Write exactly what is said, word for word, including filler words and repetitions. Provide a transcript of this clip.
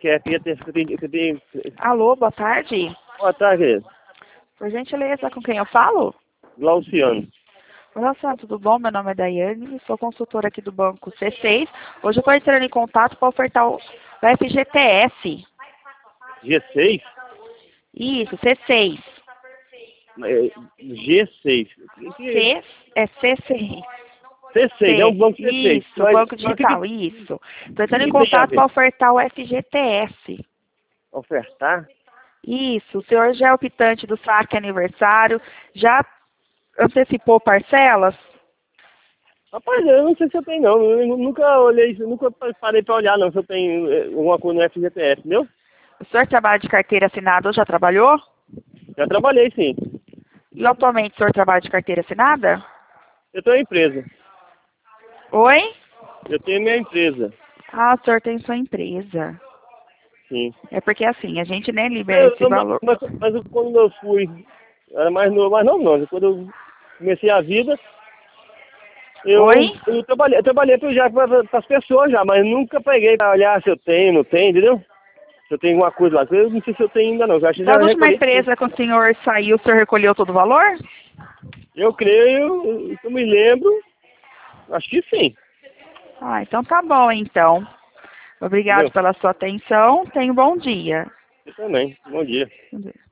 que é? Que tem, que tem, que tem... Alô, boa tarde. Boa tarde, querido. Por gentileza, com quem eu falo? Glauciano. Olá, Sá, tudo bom? Meu nome é Daiane, sou consultora aqui do Banco C seis. Hoje eu estou entrando em contato para ofertar o, o F G T S. G seis? Isso, C seis. É, G seis. C, é C seis. C seis, é um banco C seis. Isso, Mas, Banco mas que Digital, que- isso. Estou entrando em que tem a contato ver? para ofertar o F G T S. Ofertar? Isso, o senhor já é optante do saque aniversário, já antecipou parcelas? Rapaz, eu não sei se eu tenho não. Eu nunca olhei isso, nunca parei pra olhar não se eu tenho eh, alguma coisa no F G T S, entendeu? O senhor trabalha de carteira assinada ou já trabalhou? Já trabalhei sim. E atualmente o senhor trabalha de carteira assinada? Eu tenho uma empresa. Oi? Eu tenho minha empresa. Ah, o senhor tem sua empresa. Sim. É porque assim, a gente nem libera Eu, esse eu- mas, valor. mas eu- quando eu fui, era mais novo, mais novo não. Quando eu comecei a vida, eu, Oi? eu trabalhei, eu trabalhei pro- já para as pessoas já, mas nunca peguei para olhar se eu tenho, não tenho, entendeu? Se eu tenho alguma coisa lá. Eu não sei se eu tenho ainda não. Eu acho que já Da última recolhi tudo. empresa que o senhor saiu, o senhor recolheu todo o valor? Eu creio, se eu me lembro, acho que sim. Ah, então tá bom então. Obrigado Entendeu? pela sua atenção. Tenha um bom dia. Eu também. Bom dia. Bom dia.